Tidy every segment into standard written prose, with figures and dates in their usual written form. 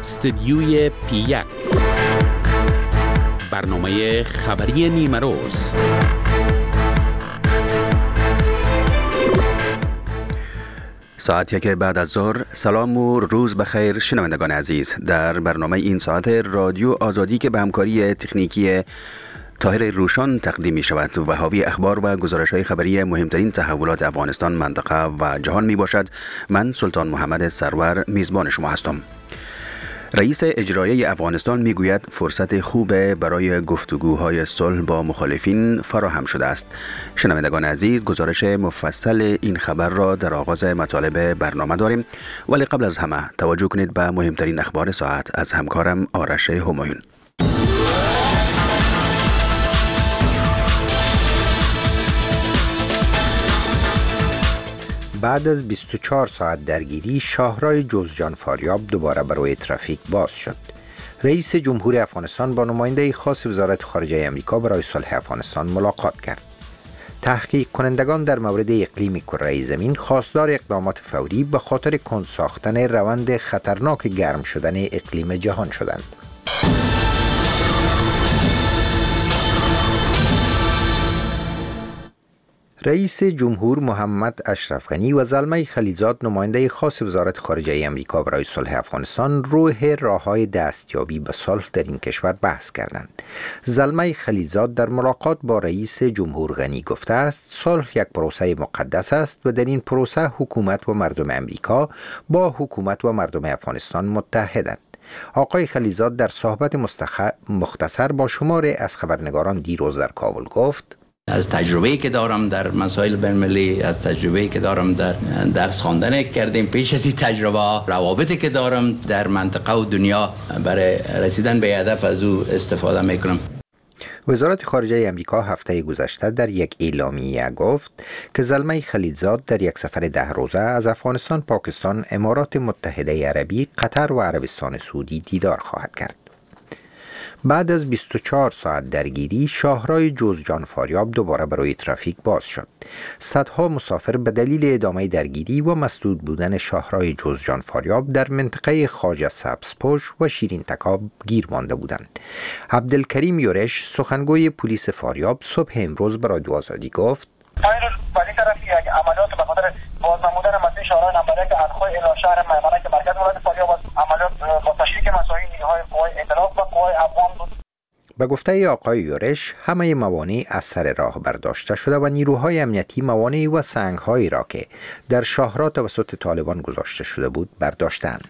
استدیوی P1 برنامه خبری نیمه روز. ساعت 1 بعد از ظهر. سلام و روز بخیر شنوندگان عزیز. در برنامه این ساعت رادیو آزادی که به همکاری تکنیکی طاهر روشان تقدیم می شود و حاوی اخبار و گزارش های خبری مهمترین تحولات افغانستان، منطقه و جهان می باشد. من سلطان محمد سرور میزبان شما هستم. رئیس اجرایی افغانستان می گوید فرصت خوب برای گفتگوهای صلح با مخالفین فراهم شده است. شنوندگان عزیز، گزارش مفصل این خبر را در آغاز مطالب برنامه داریم، ولی قبل از همه توجه کنید به مهمترین اخبار ساعت از همکارم آرش همایون. بعد از 24 ساعت درگیری، شاهراه جوزجان فاریاب دوباره برای ترافیک باز شد. رئیس جمهور افغانستان با نماینده خاص وزارت خارجه آمریکا برای صلح افغانستان ملاقات کرد. تحقیق کنندگان در مورد اقلیم کره زمین خواستار اقدامات فوری به خاطر کند ساختن روند خطرناک گرم شدن اقلیم جهان شدند. رئیس جمهور محمد اشرف غنی و زلمه خلیلزاد نماینده خاص وزارت خارجه آمریکا برای صلح افغانستان روح راه‌های دستیابی به صلح در این کشور بحث کردند. زلمه خلیلزاد در ملاقات با رئیس جمهور غنی گفته است صلح یک پروسه مقدس است و در این پروسه حکومت و مردم آمریکا با حکومت و مردم افغانستان متحدند. آقای خلیلزاد در صحبت مختصر با شماری از خبرنگاران دیروز در کابل گفت: از تجربه‌ای که دارم در مسائل بین‌المللی، از تجربه‌ای که دارم در درس خواندن کردیم، پیش از این تجربه روابطی که دارم در منطقه و دنیا، برای رسیدن به هدف از او استفاده میکنم. وزارت خارجه آمریکا هفته گذشته در یک اعلامیه گفت که زلمه خلیلزاد در یک سفر 10 روزه از افغانستان، پاکستان، امارات متحده عربی، قطر و عربستان سعودی دیدار خواهد کرد. بعد از 24 ساعت درگیری، شاهراه جوزجان فاریاب دوباره برای ترافیک باز شد. صدها مسافر به دلیل ادامه درگیری و مسدود بودن شاهراه جوزجان فاریاب در منطقه خواجه سبزپوش و شیرین تکاب گیر مانده بودند. عبدالکریم یورش، سخنگوی پلیس فاریاب، صبح امروز به رادیو آزادی گفت: ولی طرف یک عملیات به خاطر بازنمودن مسیر شاهراه نمبر 1 انخوی الی شهر میمنه که مرکز ولایت فاریاب است، عملیات با تشریک مساعی نیروهای قوای ائتلاف و قوای افغان بود. به گفته آقای یورش، همه موانع از سر راه برداشته شده و نیروهای امنیتی موانع و سنگ‌هایی را که در شاهراه توسط طالبان گذاشته شده بود برداشتند.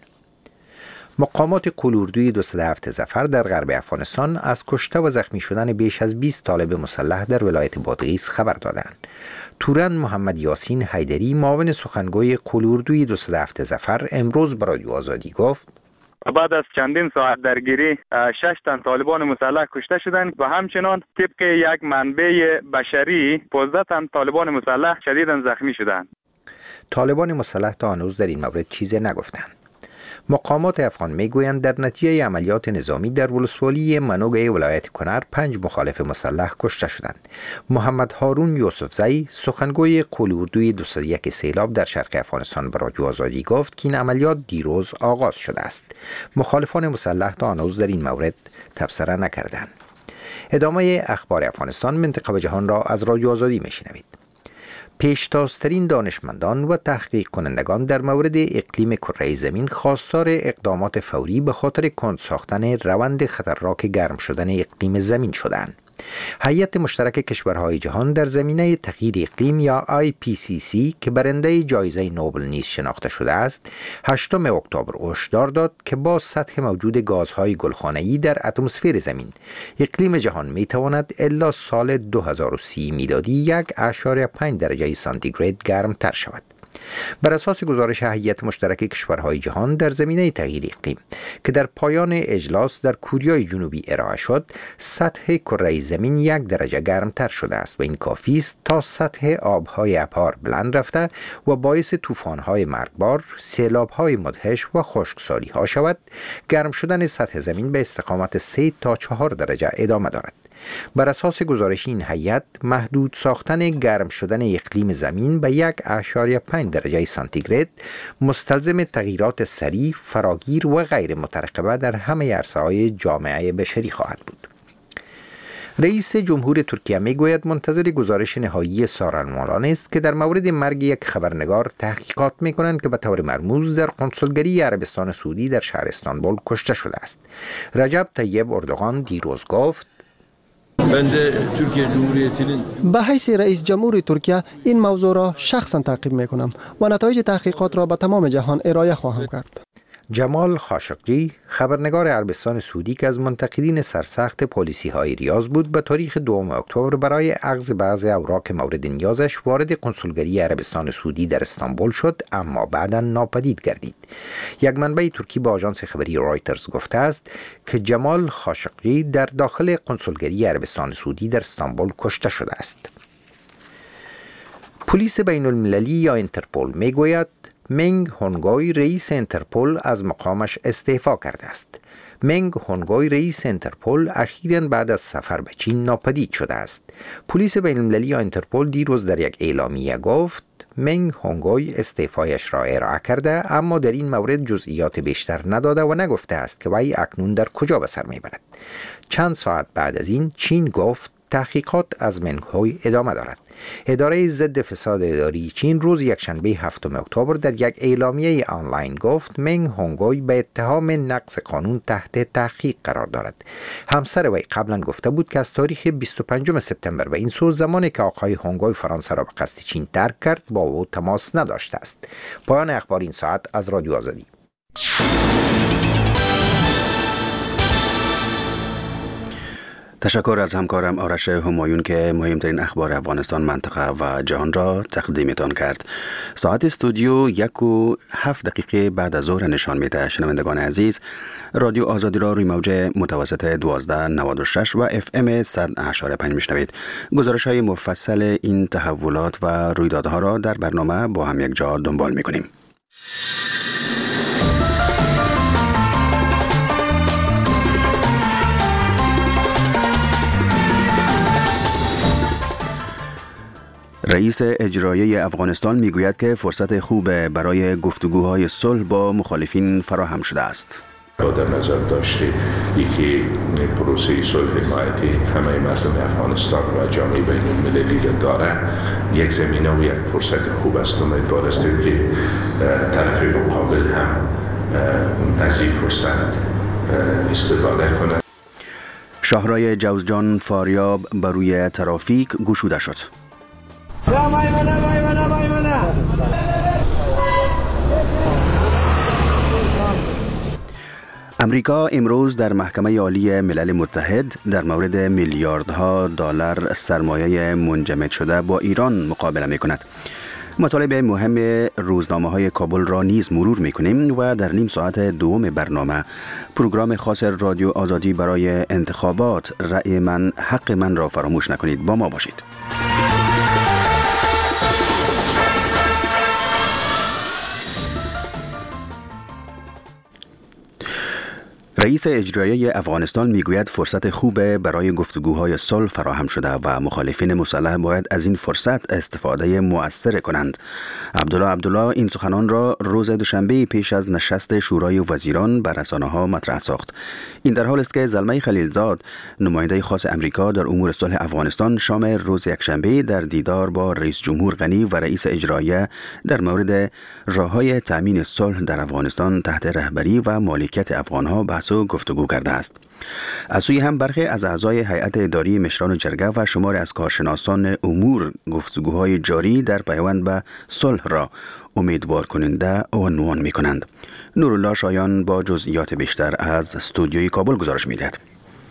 مقامات قلوردوی 207 ظفر در غرب افغانستان از کشته و زخمی شدن بیش از 20 طالب مسلح در ولایت بادغیس خبر دادند. تورن محمد یاسین حیدری، معاون سخنگوی قلوردوی 207 ظفر، امروز به رادیو آزادی گفت: بعد از چندین ساعت درگیری 6 تن طالبان مسلح کشته شدند و همچنان طبق یک منبع بشری 15 تن طالبان مسلح شدیداً زخمی شدند. طالبان مسلح تا هنوز در این مورد چیزی نگفتند. مقامات افغان میگویند در نتیجه عملیات نظامی در ولسوالی منوگه ولایت کنر 5 مخالف مسلح کشته شدند. محمد هارون یوسفزی، سخنگوی قلوردوی 201 سیلاب در شرق افغانستان، به رادیو آزادی گفت که این عملیات دیروز آغاز شده است. مخالفان مسلح تا هنوز در این مورد تبصره نکردند. ادامه اخبار افغانستان، منطقه و جهان را از رادیو آزادی میشنوید. پیشتازترین دانشمندان و تحقیق کنندگان در مورد اقلیم کره زمین خواستار اقدامات فوری به خاطر کند ساختن روند خطرناک گرم شدن اقلیم زمین شدند. هیئت مشترک کشورهای جهان در زمینه تغییر اقلیم یا IPCC که برنده جایزه نوبل نیز شناخته شده است، 8 اکتبر هشدار داد که با سطح موجود گازهای گلخانه‌ای در اتمسفر زمین، اقلیم جهان میتواند الا سال 2030 میلادی 1.5 درجه سانتیگراد گرم تر شود. بر اساس گزارش هیئت مشترک کشورهای جهان در زمینه تغییر اقلیم که در پایان اجلاس در کوریای جنوبی ارائه شد، سطح کره زمین 1 درجه گرمتر شده است و این کافی است تا سطح آبهای ابار بلند رفته و باعث طوفان‌های مرگبار، سیلاب‌های مدهش و خشکسالی‌ها شود. گرم شدن سطح زمین به استقامت 3 تا 4 درجه ادامه دارد. بر اساس گزارش این هیئت، محدود ساختن گرم شدن اقلیم زمین به 1.5 درجه سانتیگراد مستلزم تغییرات سریع، فراگیر و غیر مترقبه در همه عرصه‌های جامعه بشری خواهد بود. رئیس جمهور ترکیه میگوید منتظر گزارش نهایی سارنمالان است که در مورد مرگ یک خبرنگار تحقیقات میکنند که به طور مرموز در قنسولگری عربستان سعودی در شهر استانبول کشته شده است. رجب طیب اردوغان دیروز گفت: به حیث رئیس جمهور ترکیه این موضوع را شخصا تعقیب میکنم و نتایج تحقیقات را به تمام جهان ارائه خواهم کرد. جمال خاشقجی، خبرنگار عربستان سعودی که از منتقدین سرسخت پالیسی های ریاض بود، به تاریخ 2 اکتبر برای اخذ بعض اوراق مورد نیازش وارد کنسولگری عربستان سعودی در استانبول شد، اما بعداً ناپدید گردید. یک منبع ترکی به آژانس خبری رایترز گفته است که جمال خاشقجی در داخل کنسولگری عربستان سعودی در استانبول کشته شده است. پلیس بین المللی یا اینترپل میگوید منگ هونگوی رئیس اینترپل از مقامش استعفا کرده است. منگ هونگوی رئیس اینترپل اخیراً بعد از سفر به چین ناپدید شده است. پلیس بین المللی یا اینترپل دیروز در یک اعلامیه گفت منگ هونگوی استعفایش را ارائه کرده، اما در این مورد جزئیات بیشتر نداده و نگفته است که وی اکنون در کجا به سر میبرد. چند ساعت بعد از این چین گفت تحقیقات از منگ هوی ادامه دارد. اداره ضد فساد اداری چین روز یکشنبه 7 اکتبر در یک اعلامیه آنلاین گفت منگ هونگوی به اتهام نقض قانون تحت تحقیق قرار دارد. همسر وی قبلا گفته بود که از تاریخ 25 سپتامبر به این سو، زمانی که آقای هونگوی فرانسه را به قصد چین ترک کرد، با او تماس نداشته است. پایان اخبار این ساعت از رادیو آزادی. تشکر از همکارم آرش همایون که مهمترین اخبار افغانستان، منطقه و جهان را تقدیمتان کرد. ساعت استودیو 1:07 بعد از ظهر نشان میده. شنوندگان عزیز، رادیو آزادی را روی موج متوسط 1296 و FM 100.5 میشنوید. گزارش های مفصل این تحولات و رویدادها را در برنامه با هم یک جا دنبال میکنیم. رئیس اجرایی افغانستان میگوید که فرصت خوب برای گفتگوهای صلح با مخالفین فراهم شده است. در نظر داشته یکی پروسه صلح حمایتی همه مردم افغانستان و جامعه بین المللی را داره، یک زمینه و یک فرصت خوب است. امیدوار هستیم که طرف مقابل هم از این فرصت استفاده کنند. شاهراه جوزجان فاریاب بر روی ترافیک گشوده شد. امریکا امروز در محکمه عالی ملل متحد در مورد میلیاردها دلار سرمایه منجمد شده با ایران مقابله می کند. مطالب مهم روزنامه‌های کابل را نیز مرور می‌کنیم و در نیم ساعت دوم برنامه پروگرام خاص رادیو آزادی برای انتخابات رأی من حق من را فراموش نکنید. با ما باشید. رئیس اجرایی افغانستان میگوید فرصت خوب برای گفتگوهای صلح فراهم شده و مخالفین مسلح باید از این فرصت استفاده مؤثر کنند. عبدالله این سخنان را روز دوشنبه پیش از نشست شورای وزیران بر رسانه‌ها مطرح ساخت. این در حال است که زلمه خلیلزاد، نماینده خاص امریکا در امور صلح افغانستان، شام روز یکشنبه در دیدار با رئیس جمهور غنی و رئیس اجرایی در مورد راه‌های تامین صلح در افغانستان تحت رهبری و مالکیت افغان‌ها بحث و گفتگو کرده است. از سوی هم برخی از اعضای هیئت اداری مشران جرگه و شماری از کارشناسان امور گفتگوهای جاری در پیوند به صلح را امیدوار کننده عنوان می کنند. نورالله شایان با جزئیات بیشتر از استودیوی کابل گزارش می دهد.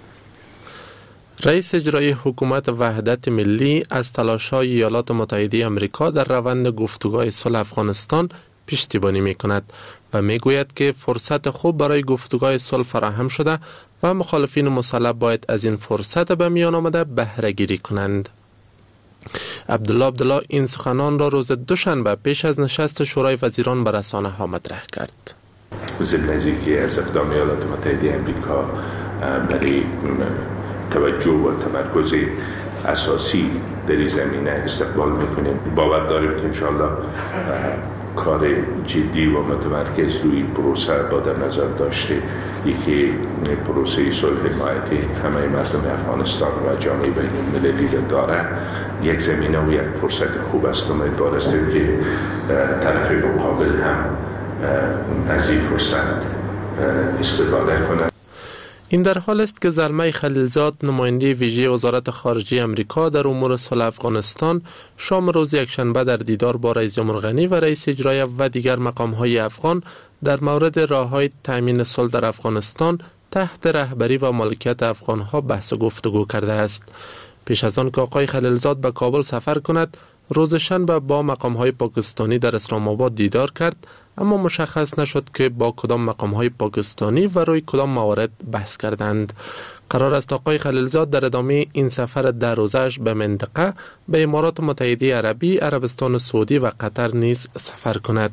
رئیس اجرایی حکومت وحدت ملی از تلاش‌های ایالات متحده آمریکا در روند گفتگوهای صلح افغانستان پشتیبانی می کند و می گوید که فرصت خوب برای گفتگوهای صلح فراهم شده و مخالفین مسلح باید از این فرصت به میان آمده بهره گیری کنند. عبدالله این سخنان را روز دوشنبه پیش از نشست شورای وزیران به رسانه‌ها مطرح کرد. ضمن اینکه از اقدام ایالات متحده آمریکا برای توجه و تمرکز اساسی در این زمینه استقبال میکنیم. باور داریم که انشاءالله کار جدی و متمرکز روی پروسه با در نظر داشته یکی پروسه صلح حمایتی همه مردم افغانستان و جامعه بین المللی را داره، یک زمینه و یک فرصت خوب است. امیدوار هستیم که طرف مقابل هم از این فرصت استفاده کنند. این در حال است که زلمه خلیلزاد نماینده ویژه وزارت خارجه امریکا در امور صلح افغانستان شام روز یکشنبه در دیدار با رئیس جمهور غنی و رئیس اجرایی و دیگر مقام‌های افغان در مورد راه‌های تامین صلح در افغانستان تحت رهبری و مالکیت افغان‌ها بحث و گفتگو کرده است. پیش از آن که آقای خلیلزاد به کابل سفر کند، روز شنبه با مقام‌های پاکستانی در اسلام آباد دیدار کرد، اما مشخص نشد که با کدام مقام‌های پاکستانی و روی کدام موارد بحث کردند. قرار است آقای خلیلزاد در ادامه این سفر 10 روزه‌اش به منطقه به امارات متحده عربی، عربستان سعودی و قطر نیز سفر کند.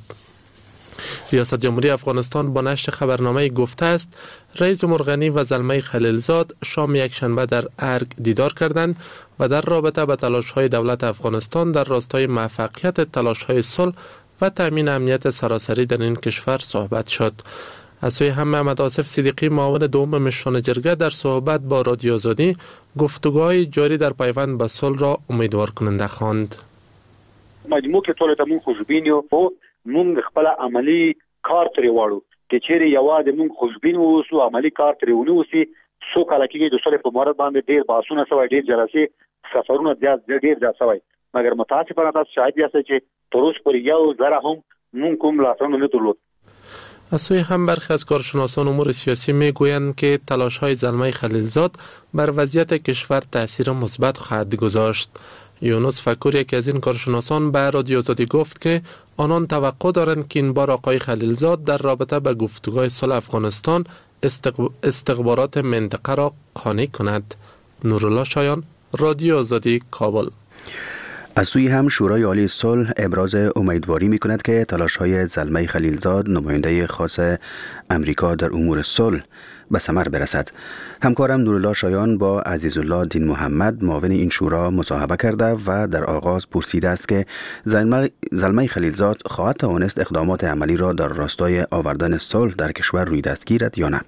ریاست جمهوری افغانستان با نشر خبرنامه گفته است رئیس جمهور غنی و زلمه خلیلزاد شام یکشنبه در ارگ دیدار کردند و در رابطه به تلاش‌های دولت افغانستان در راستای موفقیت تلاش‌های صلح و تامین امنیت سراسری در این کشور صحبت شد. از سوی هم محمد آصف صدیقی معاون دوم مشران جرگه در صحبت با رادیو آزادی گفتگوهای جاری در پیوند به صلح را امیدوار کننده خواند. مجموع کې ټول ته مونږ خوشبین یو او مونږ خپل عملی کار ترې واړو چې چیرې یوازې مونږ خوشبین اوسو عملی کار ترې ونیوسي څو کاله کېږي د صلح په مورد باندې ډېر بحثونه شوي ډېر جلسې سفرونه ډېر ځای شوي مګر متاسفانه تاسو شاهد یاست چې تر اوسه پورې یو ذره هم مونږ کوم لاسونه نه درلود. از سوی هم برخی از کارشناسان امور سیاسی میگویند که تلاش‌های زلمه خلیلزاد بر وضعیت کشور تأثیر مثبت خواهد گذاشت. یونس فکور یکی از این کارشناسان به رادیو آزادی گفت که آنان توقع دارند که این بار آقای خلیلزاد در رابطه به گفتگوهای صلح افغانستان استخبارات منطقه را قانع کند. نورالله شایان، رادیو آزادی، کابل. از سوی هم شورای عالی صلح ابراز امیدواری می کند که تلاش‌های زلمه خلیلزاد نماینده خاص امریکا در امور صلح به ثمر برسد. همکارم نورالله شایان با عزیزالله دین محمد معاون این شورا مصاحبه کرده و در آغاز پرسیده است که زلمه خلیلزاد خواهد توانست اقدامات عملی را در راستای آوردن صلح در کشور روی دست گیرد یا نه.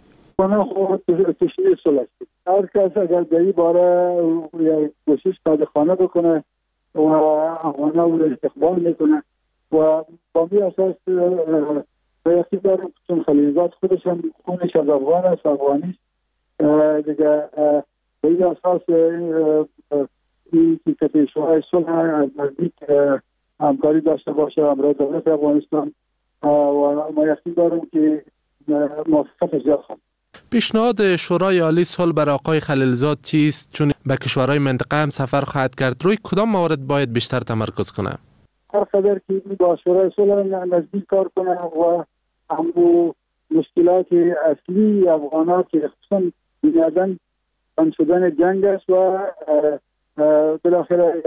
تشریح صلح است. هر کس اگر در این باره کوشش صادقانه بکنه و افغان‌ها رو استقبال میکنه و با می اساس یقین دارم چون خلیلزاد خودش هم خونش از افغان است، افغانی است دیگه، به این اساس این که شورای صلح از نزدیک همکاری داشته باشه همراه دولت افغانستان و ما یقین دارم که موفقیت زیاد خواهد. پیشنهاد شورای عالی صلح بر آقای خلیلزاد چیست؟ چون به کشورهای منطقه هم سفر خواهد کرد، روی کدام موارد باید بیشتر تمرکز کنه؟ هر قدر که با شورای صلح نزدیک کار کنه و همون مشکلات اصلی افغان‌ها که خصوصا بنیاداً بند شدن جنگ است و بالاخره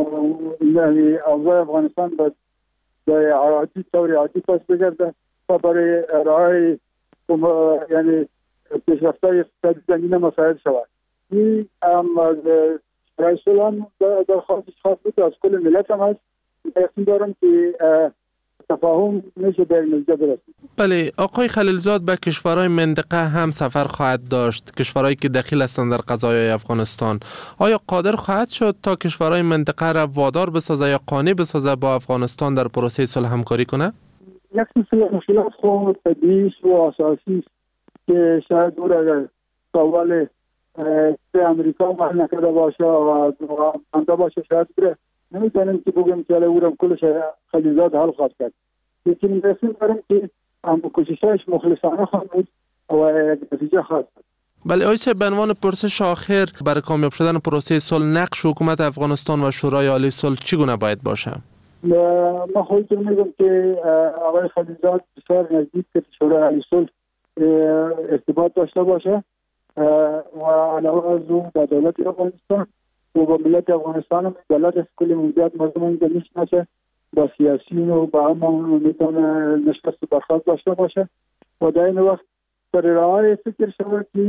اوضاع افغانستان به طور عادی پس بگرده و برای راه یعنی پیشرفت‌های اقتصادی زمینه مساعد شود. این شورای صلح در خواستش خواست بود از کل ملت هم هست. یقین دارم که تفاهم میشه در نتیجه برسید. بله، آقای خلیلزاد به کشورهای منطقه هم سفر خواهد داشت، کشورهایی که دخیل هستند در قضایای افغانستان. آیا قادر خواهد شد تا کشورهای منطقه را وادار بسازه یا قانع بسازه با افغانستان در پروسه صلح همکاری کنه؟ یک سلسله مشکلات خود طبیعی و اساسی که شاید او را سوال امریکا محل نکرده باشه و انده باشه شاید بره. نمیتونیم که بگیم که او را کلش خلیلزاد حل خواهد کرد. لیکن می‌رسیم داریم که کوششش مخلصانه خواهد بود و یک نتیجه خواهد بود. بله آیسه، به عنوان پرسش آخر برای کامیاب شدن پروسه صلح نقش حکومت افغانستان و شورای عالی صلح چگونه باید باشه؟ ما خودتون میگم که آقای خلیلزاد بسیار نزدیک که شورای عالی صلح ارتباط داشته باشه و علاوه از اون با دولت افغانستان و با ملت افغانستان هم دولت از کل موضوعات مردم اینجا میشناسه، با سیاسیون و با هم میتونه نشست و برخواست داشته باشه و در این وقت در راه فکر شود که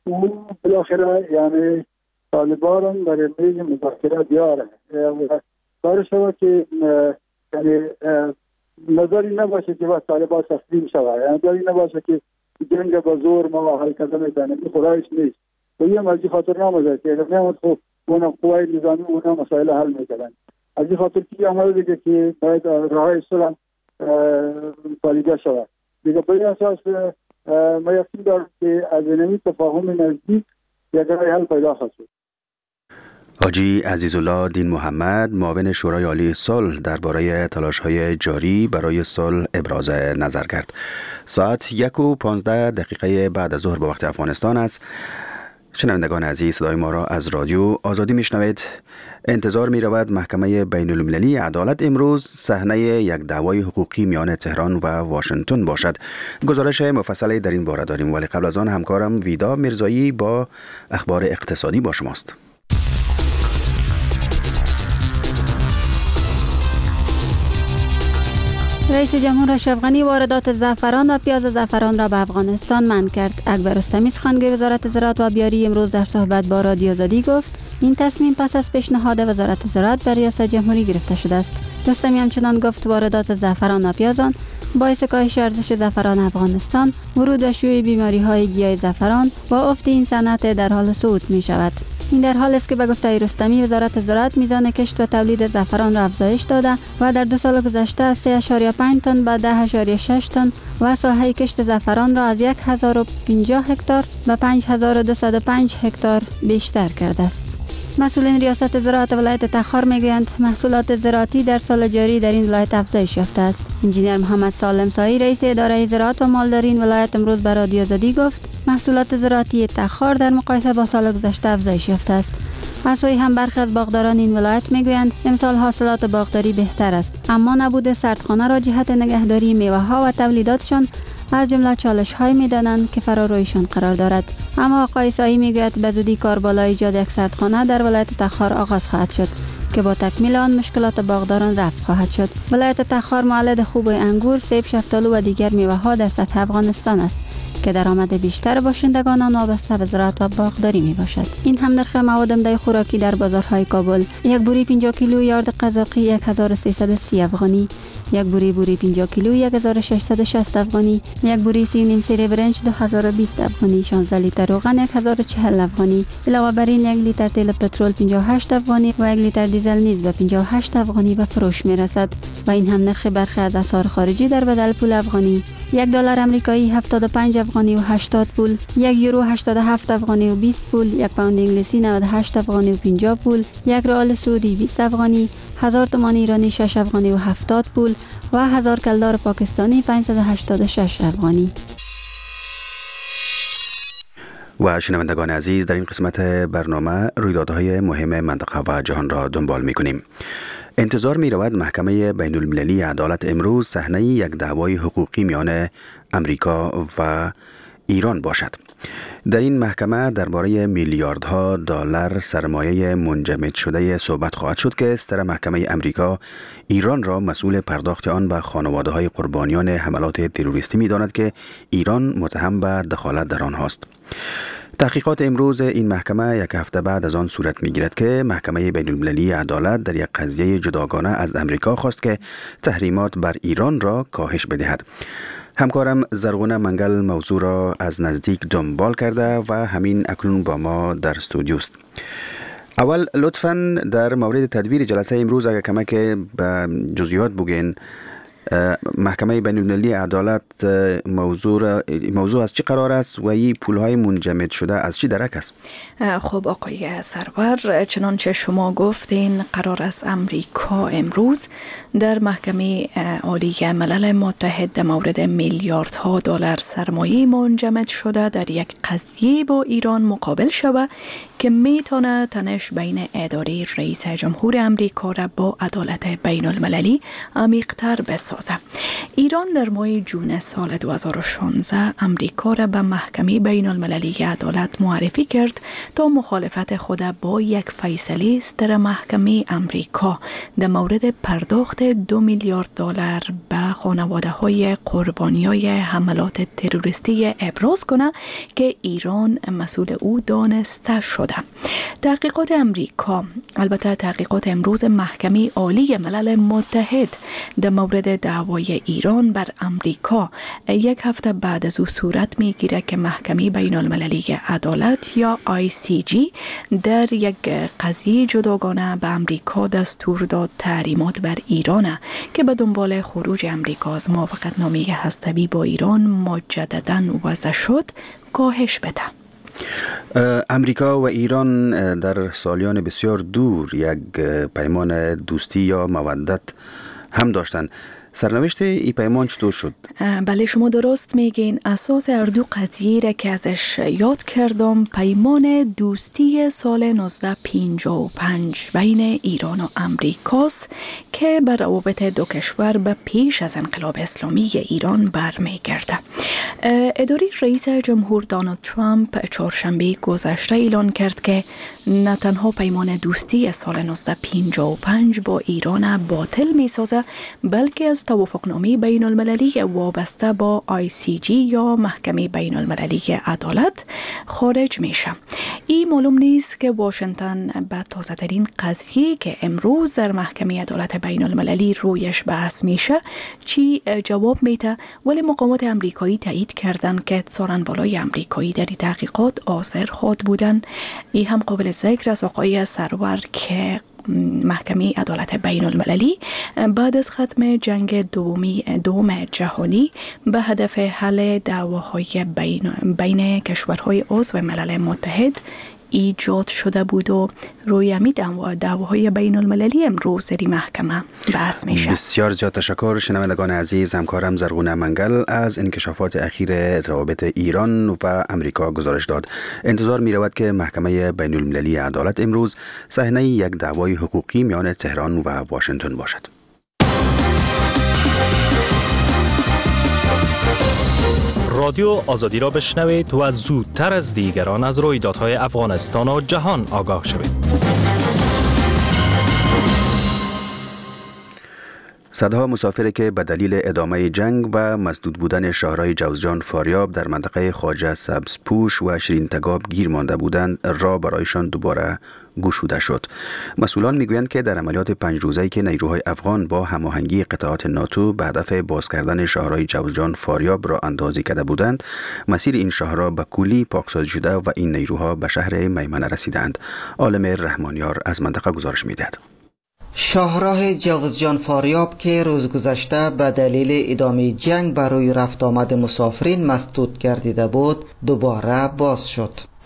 او بالاخره یعنی طالبان برای میز مذاکره بیاره و کار شود که یعنی نظری نباشه که وقت طالبان تسلیم شود، یعنی نظری نباشه که جنگ با زور ما حل کرده میتونه، این خدایش نیست و یه از این خاطر نامده که اگر نمید خوب اونا قوای نظامی اونا مسائل حل میکردن. از این خاطر که عمل دیگه که باید راه صلح پالیده شود دیگه. به این اساس ما یقین دارم که از اینمی تفاهم نزدیک یک راه حل پیدا خواهد شد. حاجی عزیزالله دین محمد معاون شورای عالی صلح درباره تلاش‌های جاری برای صلح ابراز نظر کرد. ساعت 1:15 بعد از ظهر به وقت افغانستان است. شنوندگان عزیز، صدای ما را از رادیو آزادی میشنوید. انتظار می رود محکمه بین المللی عدالت امروز صحنه یک دعوای حقوقی میان تهران و واشنگتن باشد. گزارش مفصلی در این باره داریم، ولی قبل از آن همکارم ویدا میرزایی با اخبار اقتصادی با شماست. رئیس جمهور اشرف غنی واردات زعفران و پیاز زعفران را به افغانستان منع کرد. اکبر رستمی سخنگوی وزارت زراعت و آبیاری امروز در صحبت با رادیو آزادی گفت این تصمیم پس از پیشنهاد وزارت زراعت به ریاست جمهوری گرفته شده است. رستمی همچنان گفت واردات زعفران و پیازان باعث کاهش ارزش زعفران افغانستان، ورود و شیوع بیماری‌های گیاه زعفران با افت این صنعت در حال صعود می شود. این در حال است که به گفته رستمی وزارت زراعت میزان کشت و تولید زعفران را افزایش داده و در 2 سال گذشته از 3.5 تن به 10.6 تن و ساحه کشت زعفران را از 1050 هکتار به 5205 هکتار بیشتر کرده است. مسئولین ریاست زراعت ولایت تخار میگویند محصولات زراعتی در سال جاری در این ولایت افزایش یافته است. انجینیر محمد سالم سایی رئیس اداره زراعت و مالداری این ولایت امروز به رادیو آزادی گفت محصولات زراعتی تخار در مقایسه با سال گذشته افزایش یافته است. از سوی هم برخی از باغداران این ولایت میگویند امسال حاصلات باغداری بهتر است، اما نبود سردخانه را جهت نگهداری میوه ها و تولیداتشان از جمله چالش های میدانند که فرارویشان قرار دارد. اما آقای سایی میگوید به زودی کار بالای ایجاد یک سردخانه در ولایت تخار آغاز خواهد شد که با تکمیل آن مشکلات باغداران رفع خواهد شد. ولایت تخار مولد خوب انگور، سیب، شفتالو و دیگر میوه ها در سطح افغانستان است که درآمد بیشتر باشندگان آن وابسته به زراعت و باغداری می باشد. این هم نرخ مواد عمده خوراکی در بازارهای کابل: یک بوری 50 کیلو یارد قزاقی 1330 افغانی، یک بوری 50 کیلو 1660 افغانی، یک بوری 3.5 سیر برنج 2020 افغانی، 16 لیتر روغن 1040 افغانی. علاوه بر این 1 لیتر تیل پترول 58 افغانی و 1 لیتر دیزل نیز به 58 افغانی به فروش می رسد و این هم نرخ برخی از اسعار خارجی در بدل پول افغانی: $1 آمریکایی 75 افغانی و 80 پول، 1 یورو 87 افغانی و 20 پول، 1 پوند انگلیسی 98 افغانی و 50 پول، 1 ریال سعودی 20 افغانی، 1000 تومان ایرانی 6 افغانی و 70 پول و 1000 کلدار پاکستانی 586 افغانی. و شنوندگان عزیز، در این قسمت برنامه رویدادهای مهم منطقه و جهان را دنبال می‌کنیم. انتظار می رود محکمه بین المللی عدالت امروز صحنه یک دعوای حقوقی میان امریکا و ایران باشد. در این محکمه درباره میلیاردها دلار سرمایه منجمد شده صحبت خواهد شد که ستر محکمه امریکا ایران را مسئول پرداخت آن به خانواده‌های قربانیان حملات تروریستی می‌داند که ایران متهم به دخالت در آن است. تحقیقات امروز این محکمه یک هفته بعد از آن صورت می‌گیرد که محکمه بین المللی عدالت در یک قضیه جداگانه از امریکا خواست که تحریمات بر ایران را کاهش بدهد. همکارم زرغونه منگل موضوع را از نزدیک دنبال کرده و همین اکنون با ما در استودیو است. اول لطفاً در مورد تدویر جلسه امروز اگر کمک به جزئیات بگین. محکمه بین المللی عدالت موضوع از چی قرار است و این پولهای منجمد شده از چی درک است؟ خب آقای سرور، چنانچه شما گفتین قرار است امریکا امروز در محکمه عالی ملل متحد در مورد میلیاردها دلار سرمایه منجمد شده در یک قضیه با ایران مقابل شود که میتونه تنش بین اداره رئیس جمهور امریکا را با عدالت بین المللی عمیق‌تر بسازد. سازد. ایران در ماه جون سال 2016 امریکا را به محکمه بین المللی عدالت معرفی کرد تا مخالفت خود با یک فیصله در محکمه امریکا در مورد پرداخت 2 میلیارد دلار به خانواده های قربانیای حملات تروریستی ابراز کنه که ایران مسئول او دانسته شده. تحقیقات امریکا، البته تحقیقات امروز محکمه عالی ملل متحد در مورد دعوای ایران بر امریکا یک هفته بعد از او صورت میگیره که محکمه بین المللی عدالت یا ICJ در یک قضیه جداگانه به امریکا دستور داد تحریمات بر ایران که به دنبال خروج امریکا از موافقتنامه هسته‌ای با ایران مجدداً وضع شد کاهش بده. امریکا و ایران در سالیان بسیار دور یک پیمان دوستی یا مودت هم داشتند. سرنوشت این پیمان چطور شد؟ بله شما درست میگین. اساس هر دو قضیه را که ازش یاد کردم پیمان دوستی سال 1955 بین ایران و امریکاست که بر روابط دو کشور به پیش از انقلاب اسلامی ایران برمیگرده. اداره رئیس جمهور دونالد ترامپ چهارشنبه گذشته اعلان کرد که نه تنها پیمان دوستی سال 1955 با ایران باطل میسازه بلکه از توافقنامه بین المللی وابسته با ICJ یا محکمه بین المللی عدالت خارج میشه. این معلوم نیست که واشنگتن به تازه ترین قضیه که امروز در محکمه عدالت بین المللی رویش بحث میشه چی جواب میده، ولی مقامات امریکایی تایید کردن که سارنوالای امریکایی در تحقیقات حاضر خود بودن. این هم قابل ذکر از آقای سرور که محکمه عدالت بین المللی بعد از ختم جنگ دوم جهانی به هدف حل دعواهای بین کشورهای عضو ملل متحد ایجاد شده بود و روی همین دعواهای بین المللی امروز در محکمه بحث میشه. بسیار زیاد تشکر شنوندگان عزیز. همکارم زرغونه منگل از انکشافات اخیر روابط ایران و امریکا گزارش داد. انتظار می رود که محکمه بین المللی عدالت امروز صحنه یک دعوای حقوقی میان تهران و واشنگتن باشد. رادیو آزادی را بشنوید و زودتر از دیگران از رویدادهای افغانستان و جهان آگاه شوید. صدها مسافری که به دلیل ادامه جنگ و مسدود بودن شهرهای جوزجان فاریاب در منطقه خواجه سبزپوش و شیرین تگاب گیر مانده بودند راه برایشان دوباره گشوده شد. مسئولان میگویند که در عملیات 5 روزه‌ای که نیروهای افغان با هماهنگی قطعات ناتو به هدف باز کردن شهرهای جوزجان فاریاب را اندازی کرده بودند، مسیر این شهرها به کلی پاکسازی شده و این نیروها به شهر میمنه رسیدند. عالم رحمانیار از منطقه گزارش میدهد. شاهراه جوزجان فاریاب که روز گذشته به دلیل ادامه جنگ برای رفت آمد مسافرین مسدود گردیده بود دوباره باز شد.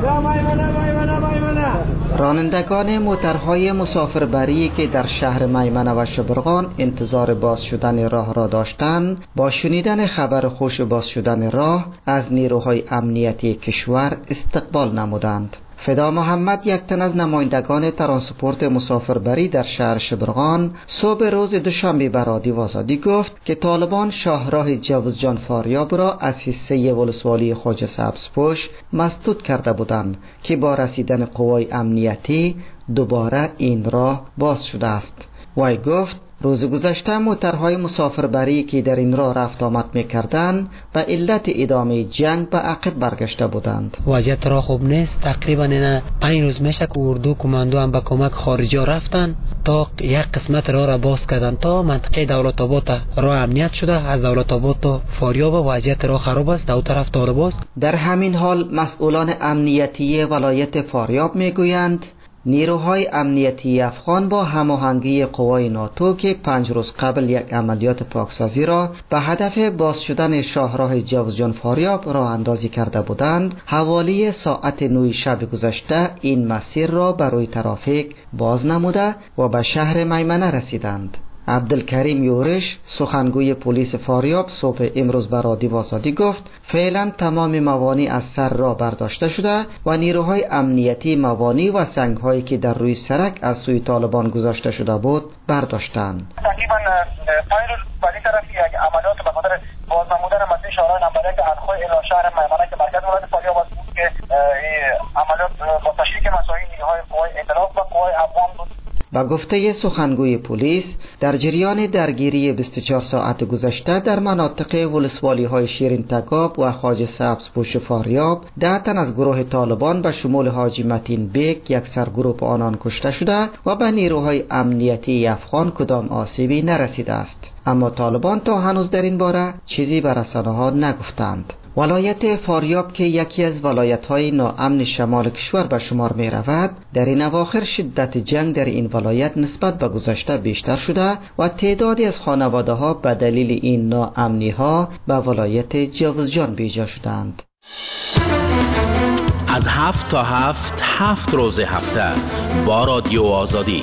رانندگان موترهای مسافربری که در شهر میمنه و شبرغان انتظار باز شدن راه را داشتند با شنیدن خبر خوش باز شدن راه از نیروهای امنیتی کشور استقبال نمودند. فدا محمد یک تن از نمایندگان ترانسپورت مسافربری در شهر شبرغان صبح روز دوشنبه به رادیو آزادی گفت که طالبان شاهراه جوزجان فاریاب را از حصه ولسوالی خواجه سبزپوش مسدود کرده بودند که با رسیدن قوای امنیتی دوباره این راه باز شده است. وی گفت روز گذشته موترهای مسافربری که در این راه رفت آمد می‌کردند به علت ادامه جنگ به عقب برگشته بودند. وضعیت راه خوب نیست. تقریبا این 5 روز میشه که اردو کماندو هم به کمک خارجی رفتن تا یک قسمت راه را باز کردن تا منطقه دولت آباد راه امنیت شده. از دولت آباد تا فاریاب وضعیت راه خراب است. دو طرف طالب است. در همین حال مسئولان امنیتی ولایت فاریاب میگویند نیروهای امنیتی افغان با هماهنگی قوای ناتو که 5 روز قبل یک عملیات پاکسازی را به هدف باز شدن شاهراه جوزجان فاریاب راه اندازی کرده بودند، حوالی ساعت 9 شب گذشته این مسیر را برای ترافیک باز نموده و به شهر میمنه رسیدند. عبدالکریم یورش سخنگوی پلیس فاریاب صبح امروز به رادیو آزادی گفت فعلا تمام موانع از سر راه برداشته شده و نیروهای امنیتی موانع و سنگ‌هایی که در روی سرک از سوی طالبان گذاشته شده بود برداشتند. تقریبا 5 روز بعد طرفی یک عملیات به خاطر بازنمودن مسیر شورای نمبر 1 انخوی الی شهر میمنه که مرکز ولایت فاریاب است که عملیات با تشریک مساعی نیروهای قوای ائتلاف و قوای افغان بود. با گفته سخنگوی پلیس در جریان درگیری 24 ساعت گذشته در مناطق ولسوالی های شیرین تگاب و خواجه سبزپوش فاریاب 10 تن از گروه طالبان به شمول حاجی متین بیگ یک سرگروه آنان کشته شده و به نیروهای امنیتی افغان کدام آسیبی نرسیده است. اما طالبان تا هنوز در این باره چیزی به رسانه‌ها نگفتند. ولایت فاریاب که یکی از ولایت‌های ناامن شمال کشور به شمار می رود، در این اواخر شدت جنگ در این ولایت نسبت به گذشته بیشتر شده و تعدادی از خانواده‌ها به دلیل این ناامنی‌ها به ولایت جاوزجان بیجا شدند. از 7 تا 7 روز هفته با رادیو آزادی.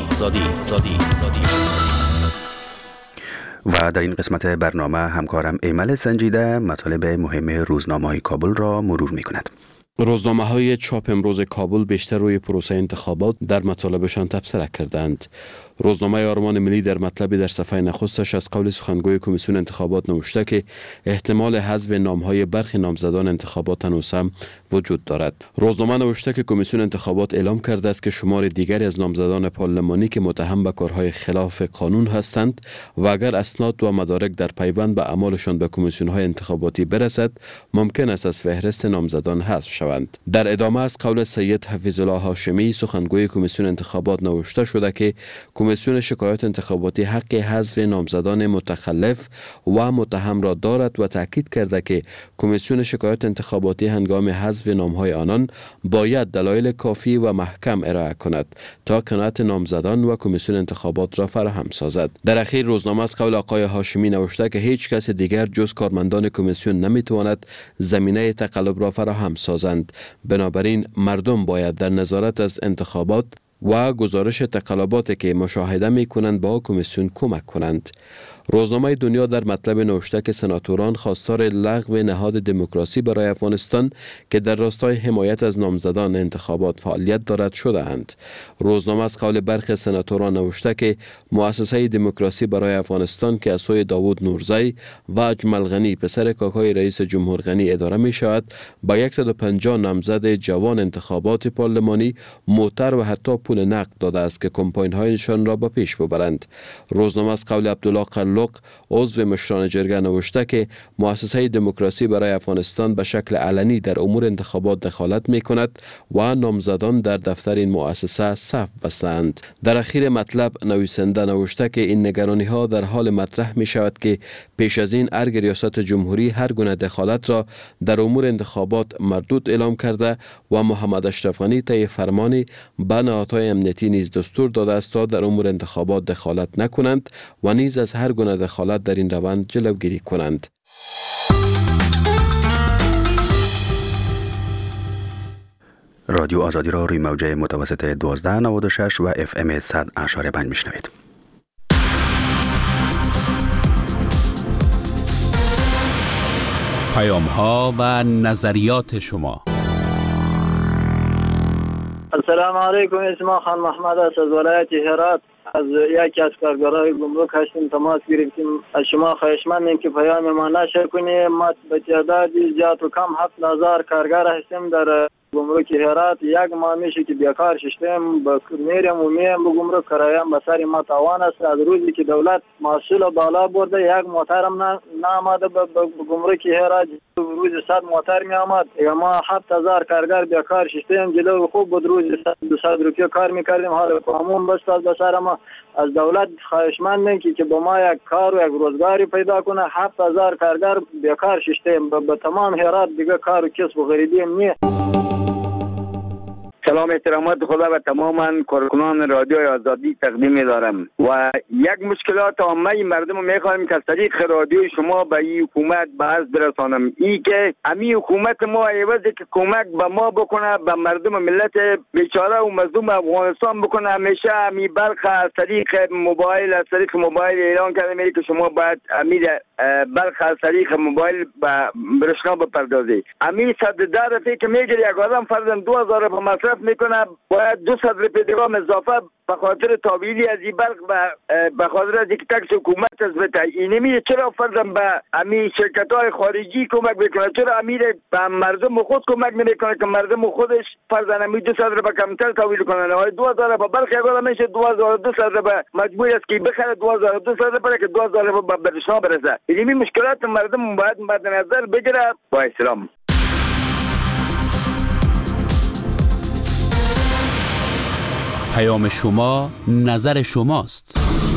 و در این قسمت برنامه همکارم ایمل سنجیده مطالب مهم روزنامه‌های کابل را مرور می‌کند. روزنامه‌های چاپ امروز کابل بیشتر روی پروسه انتخابات در مطالبشان تبصره کردند. روزنامه آرمان ملی در مطلبی در صفحه نخستش از قول سخنگوی کمیسیون انتخابات نوشته که احتمال حذف نام‌های برخی نامزدان انتخابات هنوز هم وجود دارد. روزنامه نوشته که کمیسیون انتخابات اعلام کرده است که شمار دیگری از نامزدان پارلمانی که متهم به کارهای خلاف قانون هستند و اگر اسناد و مدارک در پیوند به اعمالشان به کمیسیون‌های انتخاباتی برسد، ممکن است از فهرست نامزدان حذف شوند. در ادامه از قول سید حفیظالله هاشمی سخنگوی کمیسیون انتخابات نوشته شده که کمیسیون شکایات انتخاباتی حق حذف نامزدان متخلف و متهم را دارد و تاکید کرده که کمیسیون شکایات انتخاباتی هنگام حذف نام‌های آنان باید دلایل کافی و محکم ارائه کند تا قناعت نامزدان و کمیسیون انتخابات را فراهم سازد. در اخیر روزنامه از قول آقای هاشمی نوشته که هیچ کس دیگر جز کارمندان کمیسیون نمیتواند زمینه تقلب را فراهم سازند. بنابراین مردم باید در نظارت از انتخابات و گزارش تقلباتی که مشاهده می کنند با کمیسیون کمک کنند. روزنامه دنیا در مطلب نوشته که سناتوران خواستار لغو نهاد دموکراسی برای افغانستان که در راستای حمایت از نامزدان انتخابات فعالیت دارد شده‌اند. روزنامه از قول برخی سناتوران نوشته که مؤسسه دموکراسی برای افغانستان که از سوی داوود نورزی و اجمل غنی پسر کاکای رئیس جمهور غنی اداره می شود، با 150 نامزد جوان انتخابات پارلمانی موتر و حتی پول نقد داده است که کمپاین‌هایشان را به پیش ببرند. روزنامه از قول عبدالله قلق عضو مشران جرگه نوشته که مؤسسه دموکراسی برای افغانستان به شکل علنی در امور انتخابات دخالت می کند و نامزدان در دفتر این مؤسسه صف بستند. در اخیر مطلب نویسنده نوشته که این نگرانی ها در حال مطرح می شود که پیش از این ارگ ریاست جمهوری هر گونه دخالت را در امور انتخابات مردود اعلام کرده و محمد اشرف غنی طی فرمانی به نهادهای امنیتی نیز دستور داده است تا در امور انتخابات دخالت نکنند و نیز از هر گونه دخالت در این روند جلوگیری کنند. رادیو آزادی را روی موجه متوسط 1296 و FM 100.5 میشنوید. پیام ها و نظریات شما. السلام علیکم. اسم خان محمد است از ولایت هرات. از یکی از کارگرای گمرک هستیم تماس گرفتیم. از شما خواهشمندیم که پیام ما نشر کنیم. ما به تعدادی زیاد و کم 7000 کارگر هستیم در گمرک هرات. یک ماه میشه که بیکار شدیم. میریم و میام به گمرک کرایم به سر ما تاوان است. از روزی که دولت محصول بالا برده یک موترم ناماده به گمرک هرات. روز 100 موتر می آمد. ما 7000 کارگر بیکار شدیم. جلو خوب بود روز 200 روپیه کار میکردیم. حالا قانون بست از بسر ما. از دولت خواهشمندیم که با ما یک کار و یک روزگاری پیدا کنه. 7000 کارگر بیکار شدیم. به تمام هرات دیگه کار و کسب و غریبی نیست. سلام احترامات خدا و تماما کارکنان رادیو آزادی تقدیم دارم و یک مشکلات عامه مردم میخوایم که از طریق رادیو شما به این حکومت بحث برسانم. این که امی حکومت ما عوضی که کمک به ما بکنه به مردم ملت بیچاره و مظلوم افغانستان بکنه، همیشه امی برق از طریق موبایل اعلان کرده میگه که شما باید امی برق از طریق موبایل به برشنا بپردازی. امی 110 روپیه که میگیره یک آدم فرضاً 2000 روپیه مصرف میکنه، باید 200 روپیه دیگه اضافه به خاطر تابعیلی از این برق به خاطر از اینکه تکس حکومت از بده. اینمی چرا فرضاً به امی شرکت‌های خارجی کمک میکنه؟ چرا امیر به مردم خود کمک نمیکنه که مردم خودش فرضاً امی 200 روپیه کمتر تحویل کنه؟ 2000 روپیه برق یک آدم میشه 2200 روپیه مجبور است که بخره 2200 روپیه که 2000 روپیه به برشنا برسه. اینمی مشکلات مردم باید مد نظر بگیره. با احترام. پیام شما نظر شماست.